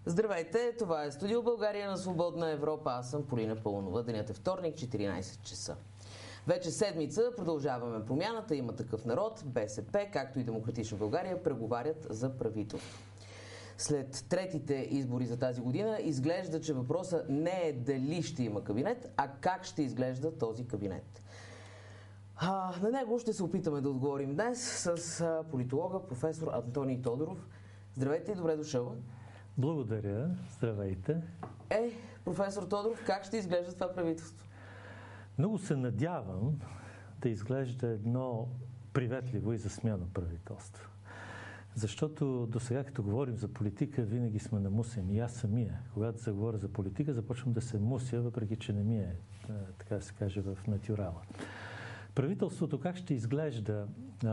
Здравейте, това е Студио България на Свободна Европа. Аз съм Полина Пълнова. Денят е вторник, 14 часа. Вече седмица продължаваме промяната. Има такъв народ, БСП, както и Демократична България преговарят за правителство. След третите избори за тази година изглежда, че въпросът не е дали ще има кабинет, а как ще изглежда този кабинет. На него ще се опитаме да отговорим днес с политолога професор Антоний Тодоров. Здравейте и добре дошъл. Благодаря. Здравейте. Професор Тодоров, как ще изглежда това правителство? Много се надявам да изглежда едно приветливо и засмяно правителство. Защото до сега, като говорим за политика, винаги сме намусени. И аз самия, когато заговоря за политика, започвам да се муся, въпреки че не ми е, така да се каже, в натюрала. Правителството как ще изглежда?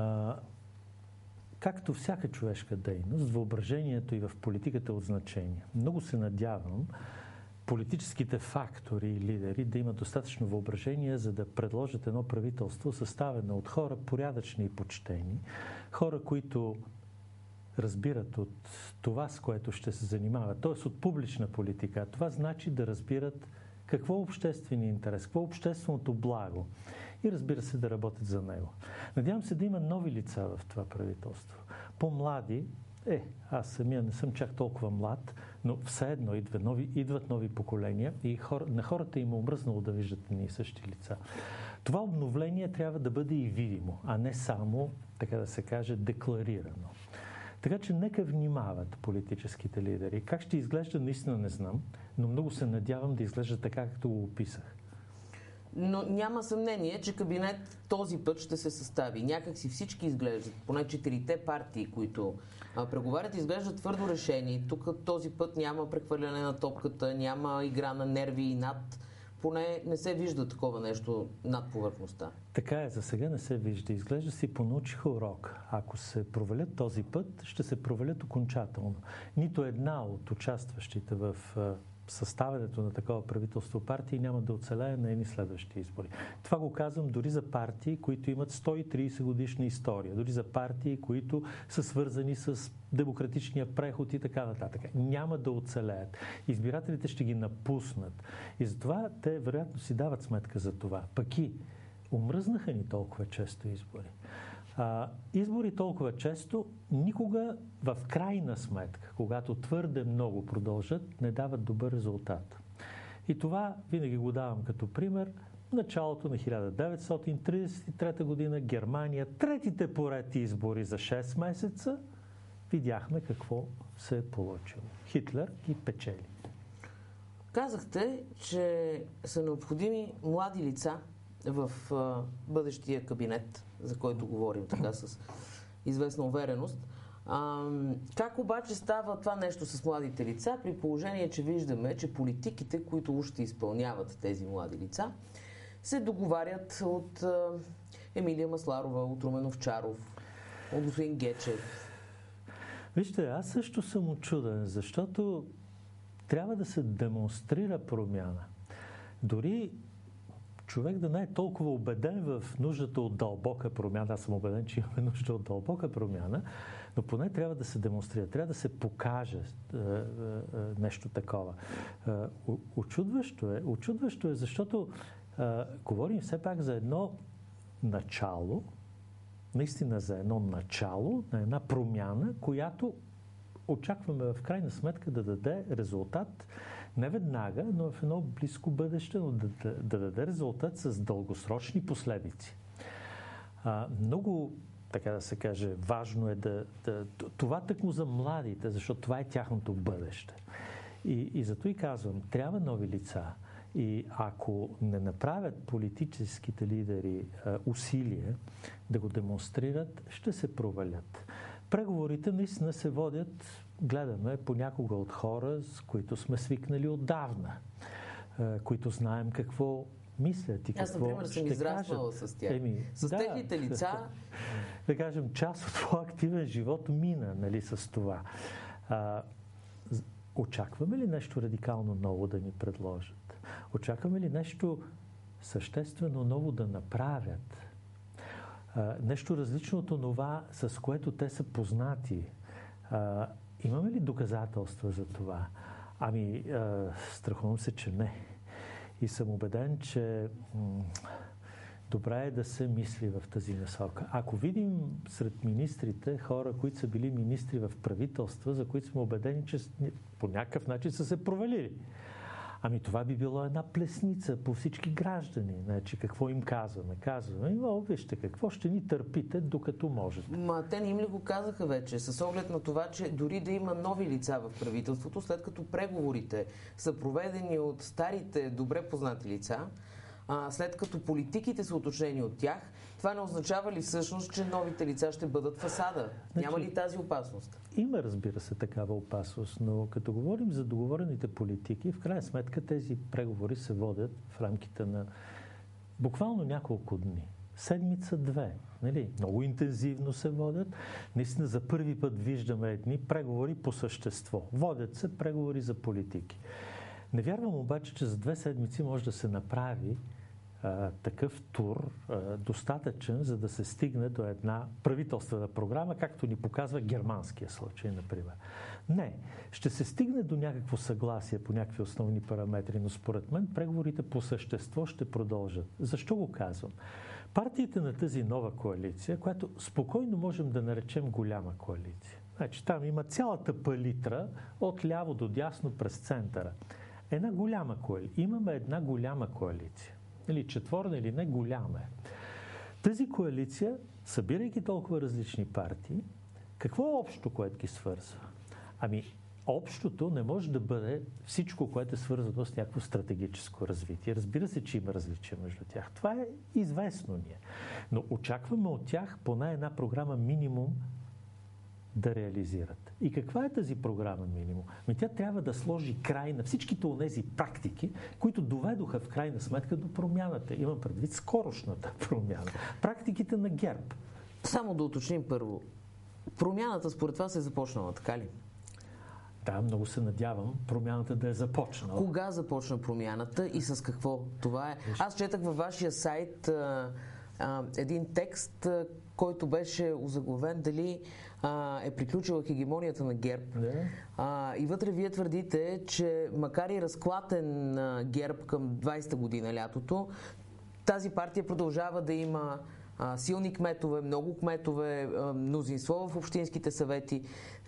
Както всяка човешка дейност, въображението и в политиката е от значение. Много се надявам политическите фактори и лидери да имат достатъчно въображение, за да предложат едно правителство, съставено от хора порядъчни и почтени, хора, които разбират от това, с което ще се занимават, т.е. от публична политика. Това значи да разбират какво е обществения интерес, какво е общественото благо и разбира се да работят за него. Надявам се да има нови лица в това правителство. По-млади, аз самия не съм чак толкова млад, но все едно идват нови поколения и на хората им е омръзнало да виждат едни и същи лица. Това обновление трябва да бъде и видимо, а не само, така да се каже, декларирано. Така че нека внимават политическите лидери. Как ще изглежда, наистина не знам, но много се надявам да изглежда така, както го описах. Но няма съмнение, че кабинет този път ще се състави. Някак си всички изглеждат, поне 4-те партии, които преговарят, изглеждат твърдо решени. Тук този път няма прехвърляне на топката, няма игра на нерви и над. Поне не се вижда такова нещо над повърхността. Така е, за сега не се вижда. Изглежда си понаучиха урок. Ако се провалят този път, ще се провалят окончателно. Нито една от участващите в съставянето на такова правителство партии няма да оцелее на едни следващи избори. Това го казвам дори за партии, които имат 130 годишна история, дори за партии, които са свързани с демократичния преход и така нататък. Няма да оцелеят. Избирателите ще ги напуснат. И затова те вероятно си дават сметка за това. Пък и омръзнаха ни толкова често избори. Избори толкова често никога в крайна сметка, когато твърде много продължат, не дават добър резултат. И това винаги го давам като пример. Началото на 1933 година Германия, третите поред избори за 6 месеца, видяхме какво се е получило. Хитлер ги печели. Казахте, че са необходими млади лица в бъдещия кабинет, за който говорим така с известна увереност. Как обаче става това нещо с младите лица, при положение, че виждаме, че политиките, които ще изпълняват тези млади лица, се договарят от Емилия Масларова, от Румен Овчаров, от господин Гечев? Вижте, аз също съм учуден, защото трябва да се демонстрира промяна. Дори човек да не е толкова убеден в нуждата от дълбока промяна. Аз съм убеден, че имаме нужда от дълбока промяна, но поне трябва да се демонстрира, трябва да се покаже нещо такова. Очудващо е, защото говорим все пак за едно начало, наистина за едно начало, на една промяна, която очакваме в крайна сметка да даде резултат не веднага, но в едно близко бъдеще, но да даде резултат с дългосрочни последици. Много, така да се каже, важно е това тъкмо за младите, защото това е тяхното бъдеще. И зато и казвам, трябва нови лица. И ако не направят политическите лидери усилия да го демонстрират, ще се провалят. Преговорите наистина се водят, гледаме понякога от хора, с които сме свикнали отдавна, които знаем какво мислят и какво ще кажат. Аз, например, съм израснала с тях. С техните лица. Да кажем, част от твоя активен живот мина, нали, с това. Очакваме ли нещо радикално ново да ни предложат? Очакваме ли нещо съществено ново да направят? Нещо различно от това, с което те са познати. Имаме ли доказателства за това? Страхувам се, че не. И съм убеден, че добре е да се мисли в тази насока. Ако видим сред министрите хора, които са били министри в правителства, за които сме убедени, че по някакъв начин са се провалили, това би било една плесница по всички граждани. Значи, какво им казваме? Казваме, вижте, какво ще ни търпите, докато можете. Те не им ли го казаха вече? С оглед на това, че дори да има нови лица в правителството, след като преговорите са проведени от старите, добре познати лица, след като политиките са уточнени от тях, това не означава ли всъщност, че новите лица ще бъдат фасада? Няма ли тази опасност? Има, разбира се, такава опасност, но като говорим за договорените политики, в крайна сметка тези преговори се водят в рамките на буквално няколко дни. Седмица-две. Много интензивно се водят. Наистина за първи път виждаме едни преговори по същество. Водят се преговори за политики. Не вярвам обаче, че за 2 седмици може да се направи такъв тур достатъчен, за да се стигне до една правителствена програма, както ни показва германския случай, например. Не. Ще се стигне до някакво съгласие по някакви основни параметри, но според мен преговорите по същество ще продължат. Защо го казвам? Партиите на тази нова коалиция, която спокойно можем да наречем голяма коалиция. Значи там има цялата палитра от ляво до дясно през центъра. Една голяма коалиция. Имаме една голяма коалиция. Или четворна, или не, голяма е. Тази коалиция, събирайки толкова различни партии, какво е общо, което ги свързва? Общото не може да бъде всичко, което е свързано с някакво стратегическо развитие. Разбира се, че има различия между тях. Това е известно ние. Но очакваме от тях поне една програма минимум да реализират. И каква е тази програма минимум? Тя трябва да сложи край на всичките онези практики, които доведоха в крайна сметка до промяната. Имам предвид скорошната промяна. Практиките на ГЕРБ. Само да уточним първо. Промяната според вас е започнала, така ли? Да, много се надявам промяната да е започнала. Кога започна промяната и с какво? Това е. Аз четах във вашия сайт един текст, който беше озаглавен дали е приключила хегемонията на ГЕРБ. И вътре вие твърдите, че макар и разклатен ГЕРБ към 20-та година лятото, тази партия продължава да има силни кметове, много кметове, мнозинство в общинските съвети.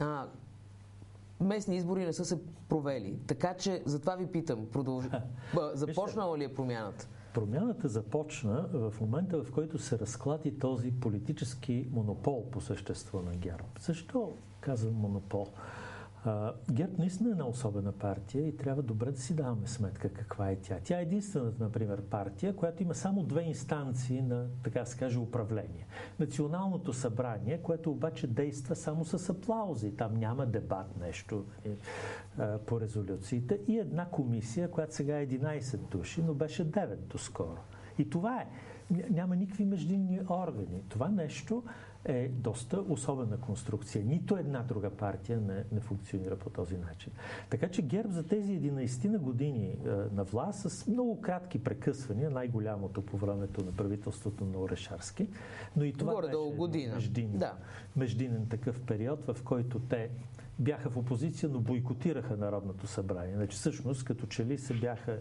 Местни избори не са се провели. Така че затова ви питам, започнала ли е промяната? Промяната започна в момента, в който се разклати този политически монопол по същество на ГЕРБ. Защо казвам монопол? ГЕРБ наистина е една особена партия и трябва добре да си даваме сметка каква е тя. Тя е единствената, например, партия, която има само 2 инстанции на, така се каже, управление. Националното събрание, което обаче действа само с аплаузи. Там няма дебат нещо по резолюциите. И една комисия, която сега е 11 души, но беше 9 доскоро. И това е. Няма никакви междинни органи. Това нещо е доста особена конструкция. Нито една друга партия не функционира по този начин. Така че ГЕРБ за тези 11 години на власт с много кратки прекъсвания, най-голямото по времето на правителството на Орешарски, но и това беше междинен такъв период, в който те бяха в опозиция, но бойкотираха Народното събрание. Значи, всъщност, като че ли се бяха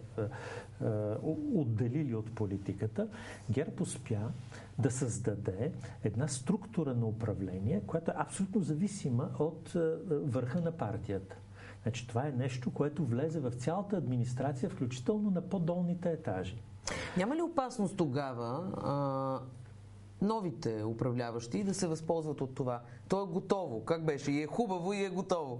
отделили от политиката, ГЕРБ успя да създаде една структура на управление, която е абсолютно зависима от върха на партията. Значи, това е нещо, което влезе в цялата администрация, включително на по-долните етажи. Няма ли опасност тогава новите управляващи да се възползват от това? То е готово. Как беше? И е хубаво, и е готово.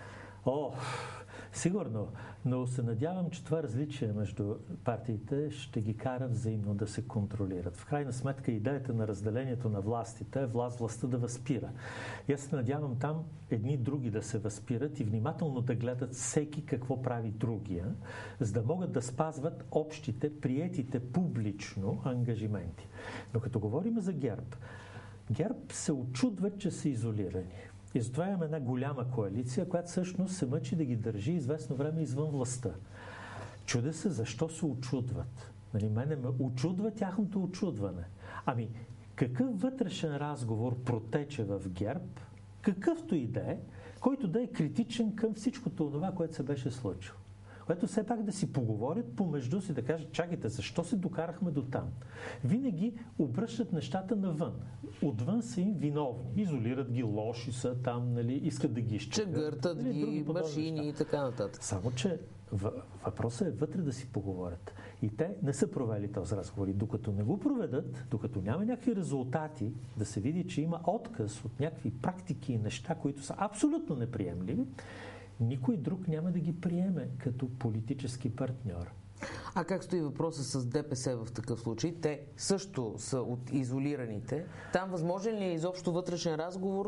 Сигурно, но се надявам, че това различие между партиите ще ги кара взаимно да се контролират. В крайна сметка идеята на разделението на властите е властта да възпира. И аз се надявам там едни други да се възпират и внимателно да гледат всеки какво прави другия, за да могат да спазват общите, приетите публично ангажименти. Но като говорим за ГЕРБ се очудват, че са изолирани. И затова имаме една голяма коалиция, която всъщност се мъчи да ги държи известно време извън властта. Чудя се защо се очудват. Мене ме очудва тяхното очудване. Какъв вътрешен разговор протече в ГЕРБ, какъвто и да е, който да е критичен към всичкото това, което се беше случило. Което все пак да си поговорят помежду си, да кажат, чакайте, защо се докарахме до там? Винаги обръщат нещата навън. Отвън са им виновни. Изолират ги, лоши са там, нали, искат да ги изчекат. Чегъртат ги, машини и така нататък. Само, че въпросът е вътре да си поговорят. И те не са провели този разговор. И докато не го проведат, докато няма някакви резултати, да се види, че има отказ от някакви практики и неща, които са абсолютно неприемливи, никой друг няма да ги приеме като политически партньор. А как стои въпроса с ДПС в такъв случай? Те също са от изолираните. Там възможен ли е изобщо вътрешен разговор?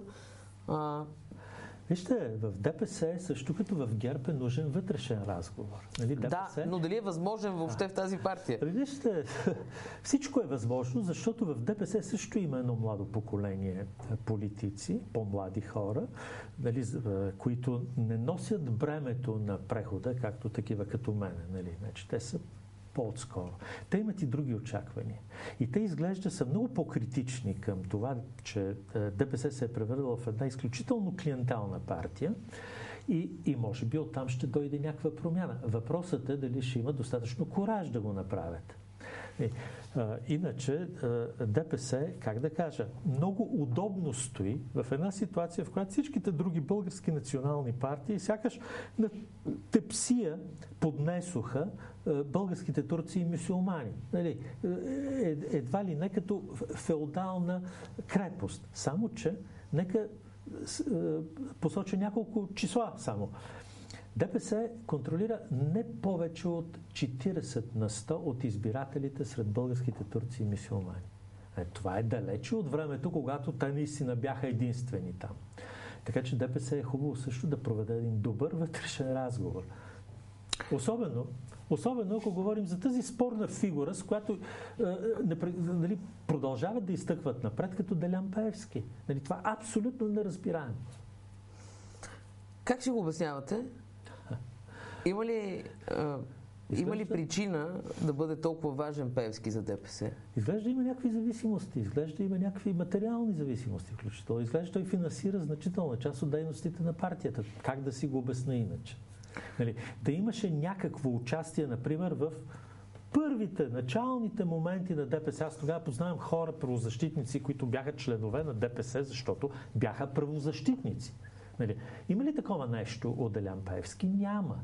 Вижте, в ДПС също като в ГЕРБ е нужен вътрешен разговор. Нали, ДПС... Да, но дали е възможен въобще в тази партия? Вижте, всичко е възможно, защото в ДПС също има едно младо поколение политици, по-млади хора, нали, които не носят бремето на прехода, както такива като мене. Нали. Значи, те са по-отскоро. Те имат и други очаквания. И те изглежда са много по-критични към това, че ДПС се е превърнала в една изключително клиентална партия и може би оттам ще дойде някаква промяна. Въпросът е дали ще има достатъчно кураж да го направят. Иначе ДПС, как да кажа, много удобно стои в една ситуация, в която всичките други български национални партии сякаш на тепсия поднесоха българските турци и мюсюлмани. Нали, едва ли не като феодална крепост. Само, че нека посоча няколко числа само. ДПС контролира не повече от 40% от избирателите сред българските турци и мюсюлмани. Това е далече от времето, когато те наистина бяха единствени там. Така че ДПС е хубаво също да проведе един добър вътрешен разговор. Особено ако говорим за тази спорна фигура, с която нали, продължават да изтъкват напред като Делян Пеевски. Нали, това абсолютно неразбираемо. Как ще го обяснявате? Има ли причина да бъде толкова важен Пеевски за ДПС? Изглежда има някакви зависимости, изглежда има някакви материални зависимости включително. Изглежда той финансира значителна част от дейностите на партията. Как да си го обясня иначе? Нали, да имаше някакво участие, например, в първите, началните моменти на ДПС. Аз тогава познавам хора, правозащитници, които бяха членове на ДПС, защото бяха правозащитници. Нали, има ли такова нещо от Делян Пеевски? Няма.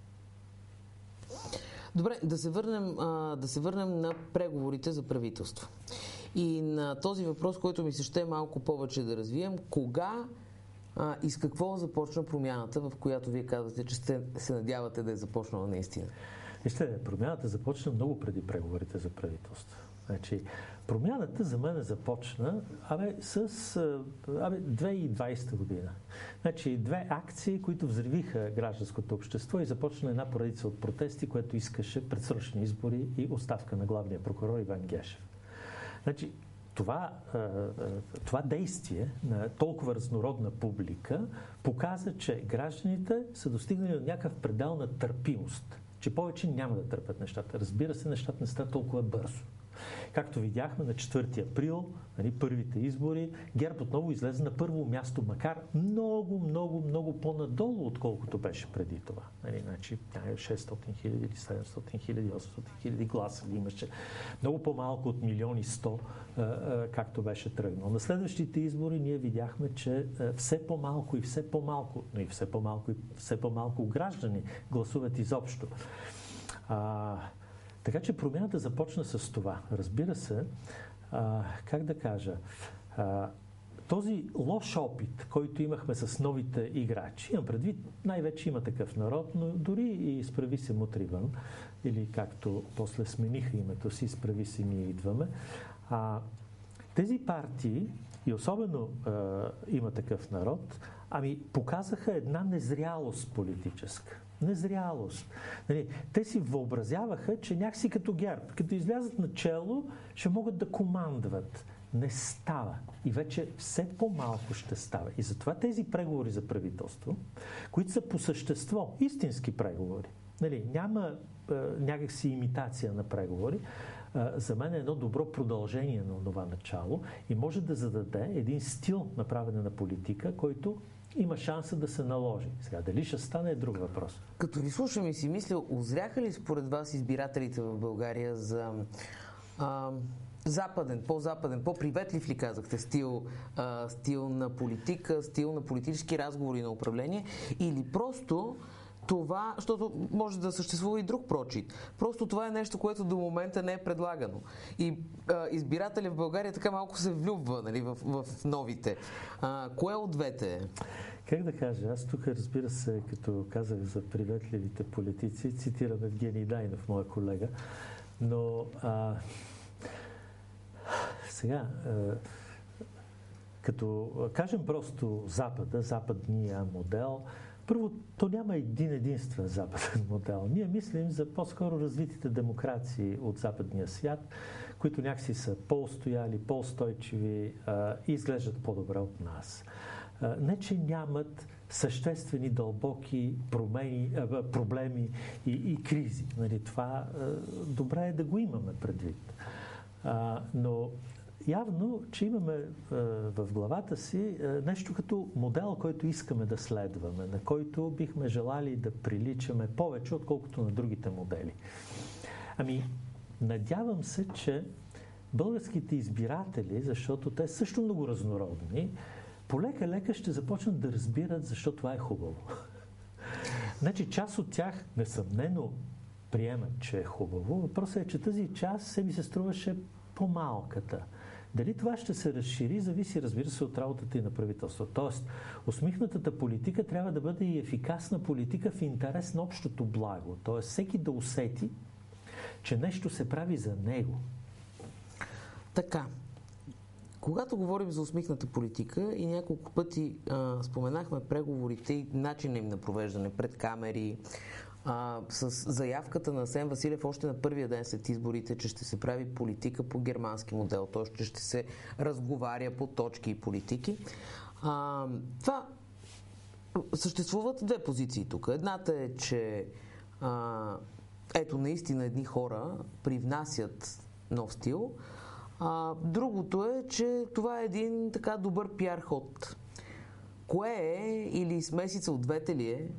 Добре, да се върнем на преговорите за правителство. И на този въпрос, който ми се ще малко повече да развием, кога и с какво започна промяната, в която вие казвате, че се надявате да е започнала наистина? Вижте, промяната започна много преди преговорите за правителство. Значи, промяната за мен започна с 2020 година. Значи, две акции, които взривиха гражданското общество и започна една поредица от протести, което искаше предсрочни избори и оставка на главния прокурор Иван Гешев. Значи, това действие на толкова разнородна публика показа, че гражданите са достигнали до някакъв предел на търпимост, че повече няма да търпят нещата. Разбира се, нещата не стават толкова бързо. Както видяхме на 4 април, нали, първите избори, ГЕРБ отново излезе на първо място, макар много по-надолу, отколкото беше преди това. Нали, значи 600 хиляди, 700 хиляди, 800 хиляди гласа имаше. Много по-малко от 1 100 000, както беше тръгнал. На следващите избори ние видяхме, че все по-малко и все по-малко, но и все по-малко граждани гласуват изобщо. Така че промяната започна с това. Разбира се, как да кажа, този лош опит, който имахме с новите играчи, имам предвид, най-вече Има такъв народ, но дори и Изправи се мутри вън, или както после смениха името си, Изправи се ние идваме, тези партии, и особено Има такъв народ, показаха една незрялост политическа. Незрялост. Нали, те си въобразяваха, че някакси като ГЕРБ, като излязат начело, ще могат да командват. Не става. И вече все по-малко ще става. И затова тези преговори за правителство, които са по същество, истински преговори, нали, няма някакси имитация на преговори, за мен е едно добро продължение на това начало и може да зададе един стил на правене на политика, който има шанса да се наложи. Сега, дали ще стане е друг въпрос. Като ви слушам и си мисля, озряха ли според вас избирателите в България за западен, по-западен, по-приветлив ли казахте стил на политика, стил на политически разговори на управление, или просто това, защото може да съществува и друг прочит. Просто това е нещо, което до момента не е предлагано. И избирателя в България така малко се влюбва, нали, в новите. Кое от двете е? Как да кажа, аз тук, разбира се, като казах за приветливите политици, цитирам Евгений Дайнов, моя колега, но сега, като кажем просто Запада, западния модел, първо, то няма един единствен западен модел. Ние мислим за по-скоро развитите демокрации от западния свят, които някакси са по-устояли, по-устойчиви и изглеждат по-добре от нас. Не, че нямат съществени, дълбоки проблеми и кризи. Нали, това добре е да го имаме предвид. Но явно, че имаме в главата си нещо като модел, който искаме да следваме, на който бихме желали да приличаме повече, отколкото на другите модели. Надявам се, че българските избиратели, защото те също много разнородни, полека-лека ще започнат да разбират защо това е хубаво. Значи, част от тях несъмнено приемат, че е хубаво. Въпросът е, че тази част се ми се струваше по-малката. Дали това ще се разшири, зависи, разбира се, от работата и на правителството. Тоест, усмихнатата политика трябва да бъде и ефикасна политика в интерес на общото благо. Тоест, всеки да усети, че нещо се прави за него. Така. Когато говорим за усмихната политика и няколко пъти споменахме преговорите и начина им на провеждане пред камери, с заявката на Асен Василев още на първия ден след изборите, че ще се прави политика по германски модел, т.е. че ще се разговаря по точки и политики. Това съществуват две позиции тук. Едната е, че ето наистина едни хора привнасят нов стил. Другото е, че това е един така добър пиар ход. Кое е, или смесица от двете ли е?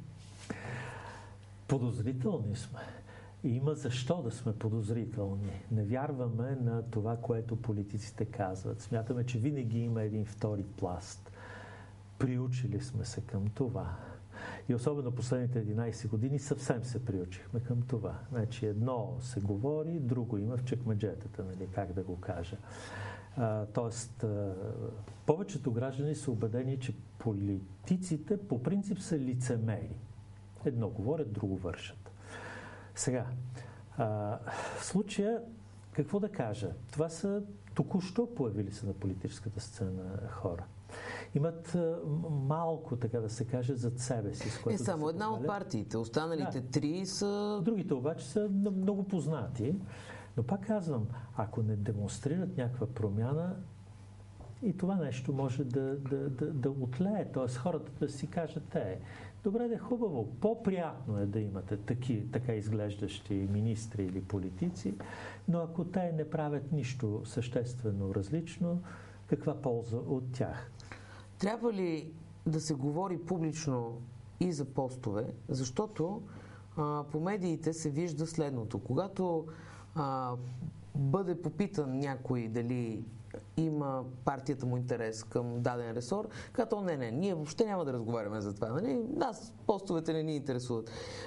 Подозрителни сме. И има защо да сме подозрителни. Не вярваме на това, което политиците казват. Смятаме, че винаги има един втори пласт. Приучили сме се към това. И особено последните 11 години съвсем се приучихме към това. Значи едно се говори, друго има в чекмеджетата, нали, как да го кажа. Тоест, повечето граждани са убедени, че политиците по принцип са лицемери. Едно говорят, друго вършат. Сега, в случая, какво да кажа? Това са току-що появили се на политическата сцена хора. Имат малко, така да се каже, зад себе си. С което само една от партиите. Останалите три са... Другите обаче са много познати. Но пак казвам, ако не демонстрират някаква промяна, и това нещо може да отлее. Т.е. хората да си кажат, добре, да е хубаво, по-приятно е да имате така изглеждащи министри или политици, но ако те не правят нищо съществено различно, каква полза от тях? Трябва ли да се говори публично и за постове, защото по медиите се вижда следното. Когато бъде попитан някой дали има партията му интерес към даден ресор, като не, ние въобще няма да разговаряме за това. Нали? Нас постовете не ни интересуват.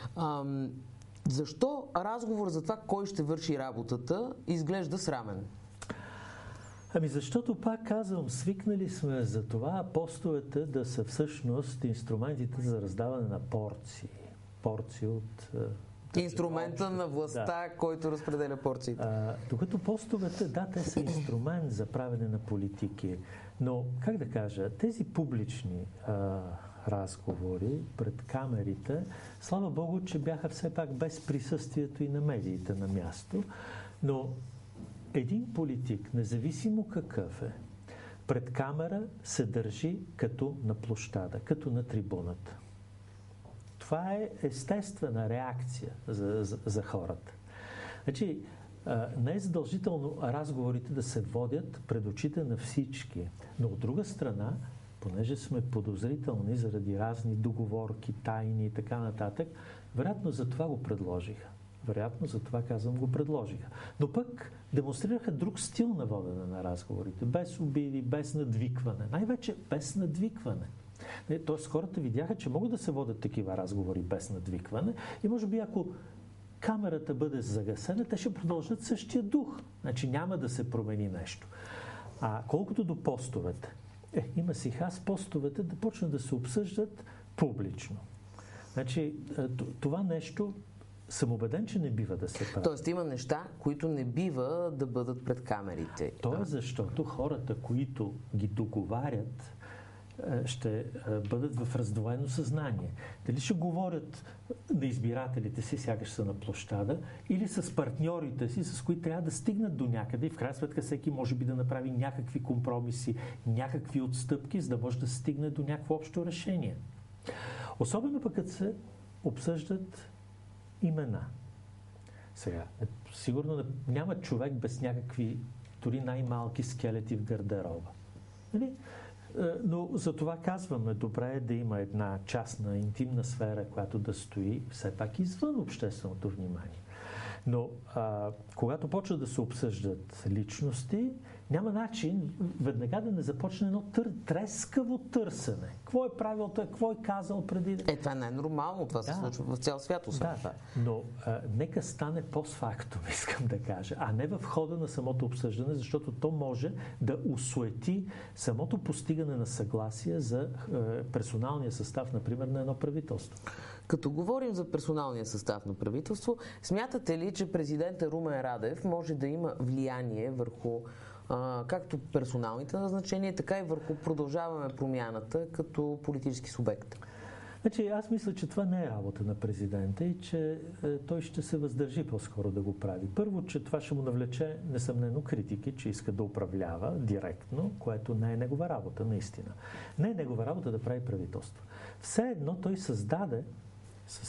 Защо разговор за това кой ще върши работата изглежда срамен? Защото, пак казвам, свикнали сме за това постовете да са всъщност инструментите за раздаване на порции. Порции от... инструмента на властта, който разпределя порциите. Докато постовете, те са инструмент за правене на политики. Но, как да кажа, тези публични разговори пред камерите, слава Богу, че бяха все пак без присъствието и на медиите на място, но един политик, независимо какъв е, пред камера се държи като на площада, като на трибуната. Това е естествена реакция за хората. Значи, не е задължително разговорите да се водят пред очите на всички, но от друга страна, понеже сме подозрителни заради разни договорки, тайни и така нататък, вероятно за това го предложиха. Вероятно за това, казвам, го предложиха. Но пък демонстрираха друг стил на водене на разговорите. Без обиди, без надвикване. Най-вече без надвикване. Тоест хората видяха, че могат да се водят такива разговори без надвикване и може би ако камерата бъде загасена, те ще продължат същия дух. Значи няма да се промени нещо. А колкото до постовете, има си хас постовете да почнат да се обсъждат публично. Значи това нещо съм убеден, че не бива да се прави. Тоест има неща, които не бива да бъдат пред камерите. То е защото хората, които ги договарят, ще бъдат в раздвоено съзнание. Дали ще говорят на избирателите си, сякаш са на площада, или с партньорите си, с които трябва да стигнат до някъде и в крайна сметка всеки може би да направи някакви компромиси, някакви отстъпки, за да може да стигне до някакво общо решение. Особено пък като се обсъждат имена. Сега, сигурно няма човек без някакви, дори най-малки скелети в гардероба. Нали? Но за това казваме, добре е да има една частна, интимна сфера, която да стои все пак извън общественото внимание. Но когато почва да се обсъждат личности, няма начин веднага да не започне едно трескаво търсене. Какво е правил той, какво е казал преди... Това е най-нормално, това се случва в цял свят. Да, но нека стане постфактум, искам да кажа, а не в хода на самото обсъждане, защото то може да усуети самото постигане на съгласие за персоналния състав, например, на едно правителство. Като говорим за персоналния състав на правителство, смятате ли, че президентът Румен Радев може да има влияние върху както персоналните назначения, така и върху Продължаваме промяната като политически субект? Значи, аз мисля, че това не е работа на президента и че той ще се въздържи по-скоро да го прави. Първо, че това ще му навлече несъмнено критики, че иска да управлява директно, което не е негова работа, наистина. Не е негова работа да прави правителство. Все едно той създаде с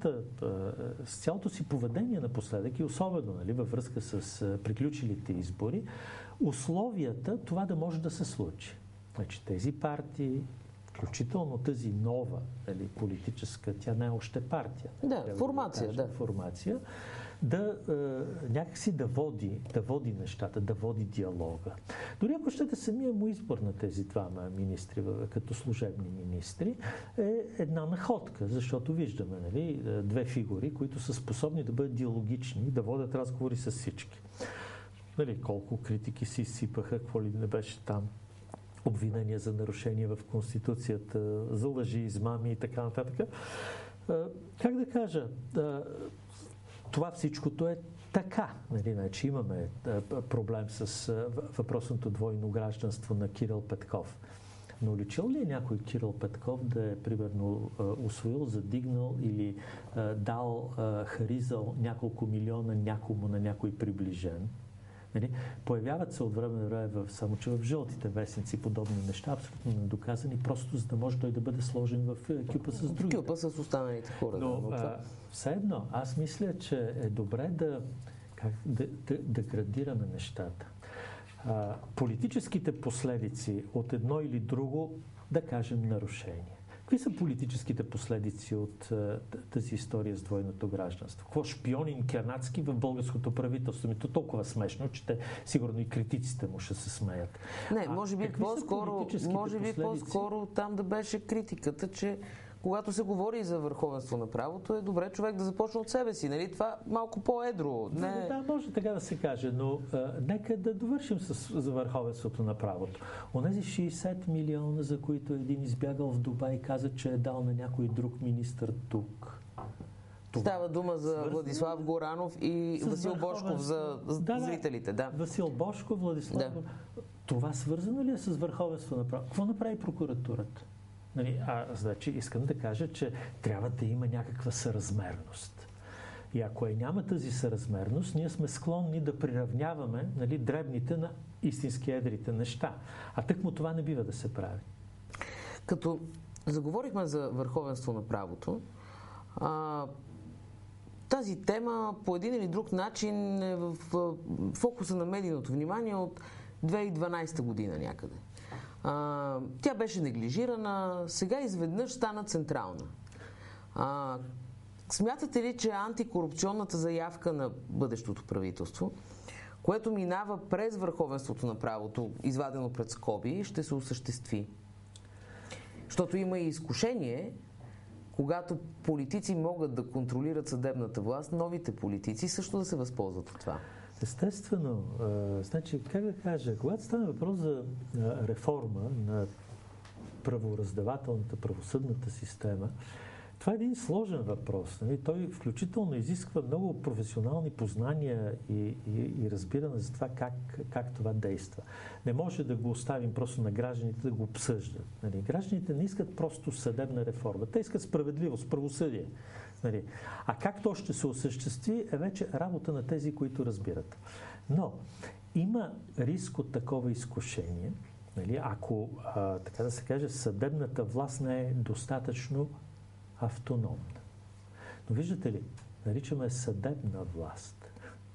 цялото си поведение напоследък и особено във връзка с приключилите избори, условията това да може да се случи. Значи тези партии, включително тази нова политическа, тя не е още партия. Да, формация. Формация, някакси да води нещата, да води диалога. Дори ако щете самия му избор на тези двама министри, като служебни министри, е една находка, защото виждаме две фигури, които са способни да бъдат диалогични, да водят разговори с всички. Колко критики си изсипаха, какво ли не беше там, обвинения за нарушения в Конституцията, за лъжи, измами и така нататък. Как да кажа, това всичкото е така. Значи имаме проблем с въпросното двойно гражданство на Кирил Петков. Но личил ли е някой Кирил Петков да е, примерно, усвоил, задигнал или харизал няколко милиона някому на някой приближен? Появяват се от време на време, само че в жълтите вестници подобни неща, абсолютно недоказани, просто за да може той да бъде сложен в кюпа с другите. Кюпа с останалите хора. Но все едно, аз мисля, че е добре да градираме нещата. Политическите последици от едно или друго, да кажем, нарушение. Какви са политическите последици от тази история с двойното гражданство? Какво шпионин канадски в българското правителство? То толкова смешно, че сигурно и критиците му ще се смеят. Не, може би по-скоро там да беше критиката, че когато се говори за върховенство на правото, е добре човек да започне от себе си. Това малко по-едро. Не... Да, може така да се каже, но нека да довършим за върховенството на правото. Онези 60 милиона, за които един избягал в Дубай и каза, че е дал на някой друг министър тук. Става дума за Владислав Горанов и Васил Божков за зрителите. Да. Васил Божков, Владислав. Да. Това свързано ли е с върховенство на правото? Какво направи прокуратурата? Значи искам да кажа, че трябва да има някаква съразмерност. И ако няма тази съразмерност, ние сме склонни да приравняваме дребните на истински едрите неща. А тъкмо това не бива да се прави. Като заговорихме за върховенство на правото, тази тема по един или друг начин е в фокуса на медийното внимание от 2012 година някъде. Тя беше неглижирана, сега изведнъж стана централна. Смятате ли, че антикорупционната заявка на бъдещото правителство, което минава през върховенството на правото, извадено пред скоби, ще се осъществи? Защото има и изкушение, когато политици могат да контролират съдебната власт, новите политици също да се възползват от това. Естествено. Значи, как да кажа, когато стане въпрос за реформа на правораздавателната, правосъдната система, това е един сложен въпрос. Нали? Той включително изисква много професионални познания и разбиране за това как това действа. Не може да го оставим просто на гражданите да го обсъждат. Нали? Гражданите не искат просто съдебна реформа. Те искат справедливост, правосъдие. Нали? А как то ще се осъществи е вече работа на тези, които разбират. Но има риск от такова изкушение, нали? Ако, така да се каже, съдебната власт не е достатъчно автономна. Но виждате ли, наричаме съдебна власт.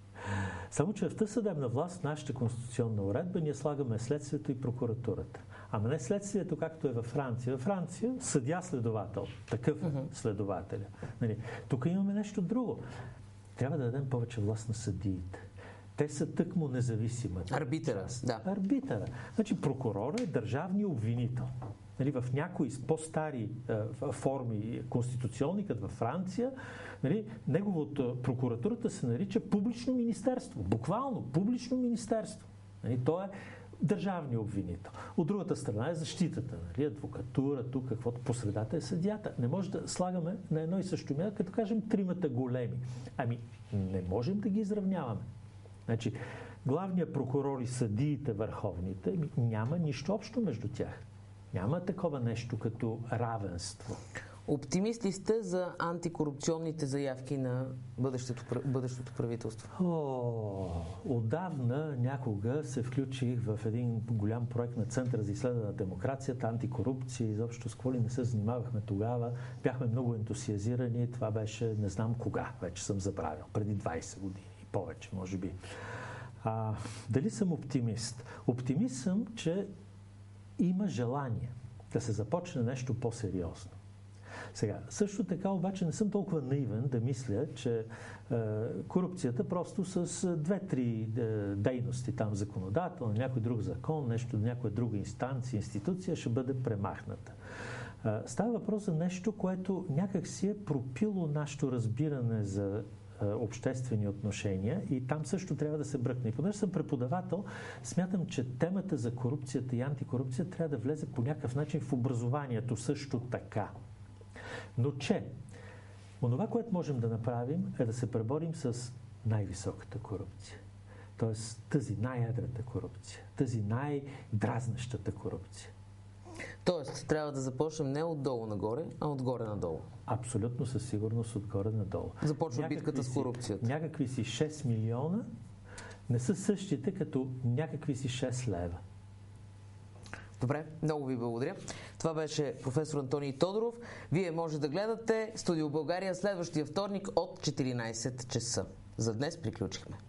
Само че в тази съдебна власт, нашата конституционна уредба, ние слагаме следствието и прокуратурата. Ама не следствието, както е във Франция. Във Франция съдия-следовател. Такъв следователя. Нали? Тук имаме нещо друго. Трябва да дадем повече власт на съдиите. Те са тъкмо независима. Арбитъра, да. Арбитъра. Значи прокурор е държавният обвинител. Нали, в някои по-стари форми конституционни, като във Франция, нали, прокуратурата се нарича публично министерство. Буквално публично министерство. Нали, то е държавният обвинител. От другата страна е защитата. Нали, адвокатура, тук каквото по средата е съдията. Не може да слагаме на едно и също място, като кажем тримата големи. Ами, не можем да ги изравняваме. Значи, главният прокурор и съдиите върховните, няма нищо общо между тях. Няма такова нещо като равенство. Оптимист ли сте за антикорупционните заявки на бъдещото правителство? Отдавна някога се включих в един голям проект на Центъра за изследване на демокрацията, антикорупция, изобщо с какво ли не се занимавахме тогава. Бяхме много ентусиазирани. Това беше, не знам кога, вече съм забравил, преди 20 години и повече, може би. Дали съм оптимист? Оптимист съм, че има желание да се започне нещо по-сериозно. Сега, също така обаче не съм толкова наивен да мисля, че корупцията просто с две-три дейности, там законодателно, някой друг закон, нещо, някоя друга инстанция, институция ще бъде премахната. Става въпрос за нещо, което някак си е пропило нашето разбиране за обществени отношения и там също трябва да се бръкне. И понеже съм преподавател, смятам, че темата за корупцията и антикорупция трябва да влезе по някакъв начин в образованието също така. Но че онова, което можем да направим, е да се преборим с най-високата корупция. Тоест тази най-ядрата корупция, тази най-дразнещата корупция. Тоест, трябва да започнем не отдолу нагоре, а отгоре надолу. Абсолютно със сигурност отгоре надолу. Започва битката с корупцията. Някакви си 6 милиона не са същите като някакви си 6 лева. Добре, много ви благодаря. Това беше професор Антоний Тодоров. Вие може да гледате Студио България следващия вторник от 14 часа. За днес приключихме.